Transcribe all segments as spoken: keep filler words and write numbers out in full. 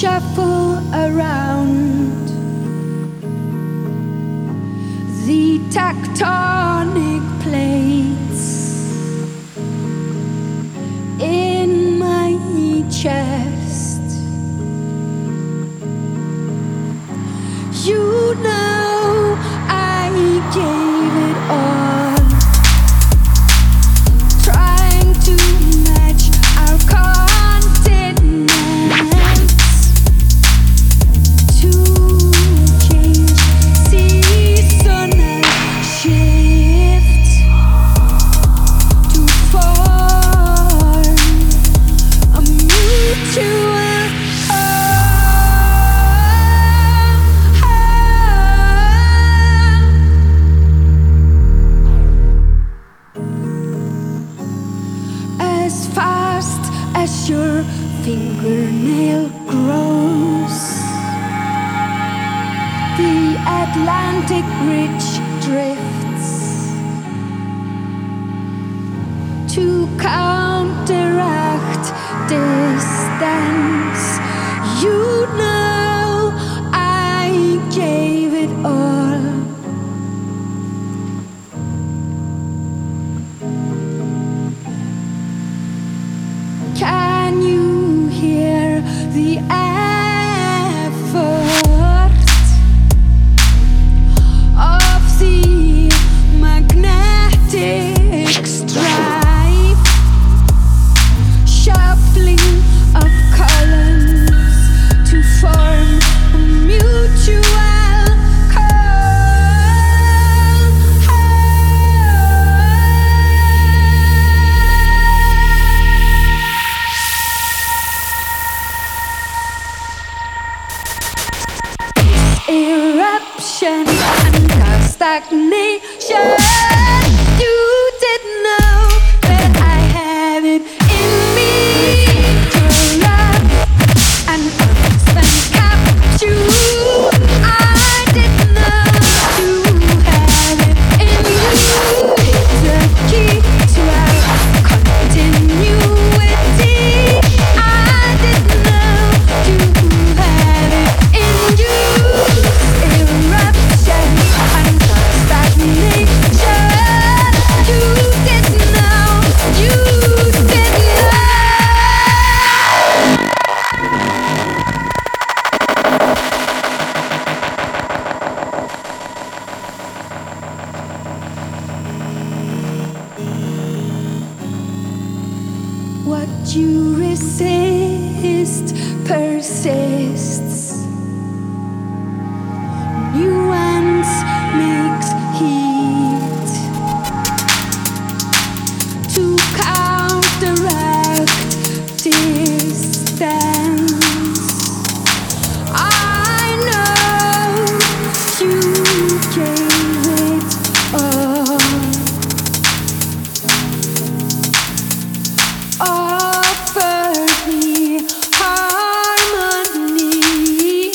shuffle around the tectonic plates in my chest. You know I gave it all, trying to match our continents, to change seasonal shift, to form a mutual as fast as your fingernail grows. The Atlantic Ridge drifts to counteract distance. You know I gave it all. Can you hear the effort of the magnetic stripe, shuffling of columns to form a mutual call? Eruption and stagnation. You didn't know that I have it in me to love and constant capture. I didn't know you have it in you. It's the key to our continuity. I didn't know you have it in you. Eruption and stagnation. You didn't know, you didn't know. What you resist persists. Nuance makes heat to counteract distance. I know you gave it all. Offered me harmony.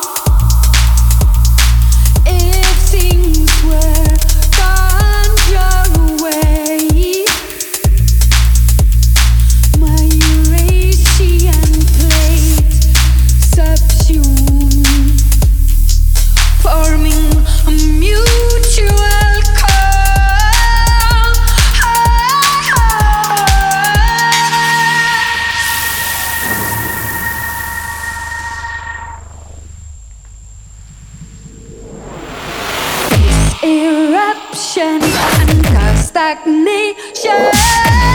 If things were gone your way, my Eurasian plate subsumed, forming a mutual call. Eruption and stagnation.